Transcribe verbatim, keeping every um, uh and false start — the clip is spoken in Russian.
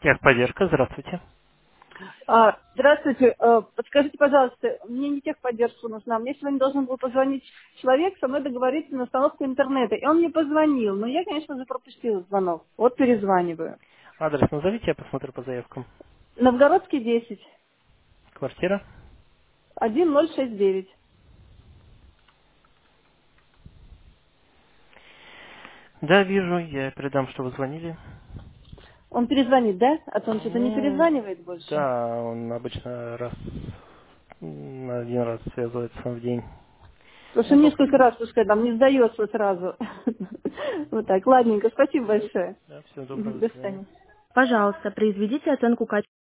Техподдержка, здравствуйте. А, здравствуйте. Э, Подскажите, пожалуйста, мне не техподдержка нужна. Мне сегодня должен был позвонить человек, со мной договориться на установку интернета. И он мне позвонил, но я, конечно же, пропустила звонок. Вот перезваниваю. Адрес назовите, я посмотрю по заявкам. Новгородский десять, Квартира? один ноль шесть девять. Да, вижу, я передам, что вы звонили. Он перезвонит, да? А то он что-то не Ну, перезванивает больше. да, он обычно раз, на один раз связывается в день. Потому что Я несколько попробую. раз, пускай там не сдается сразу. Вот так. Ладненько, спасибо большое. Да, всего доброго, Мгм, до до свидания. свидания. Пожалуйста, произведите оценку качества.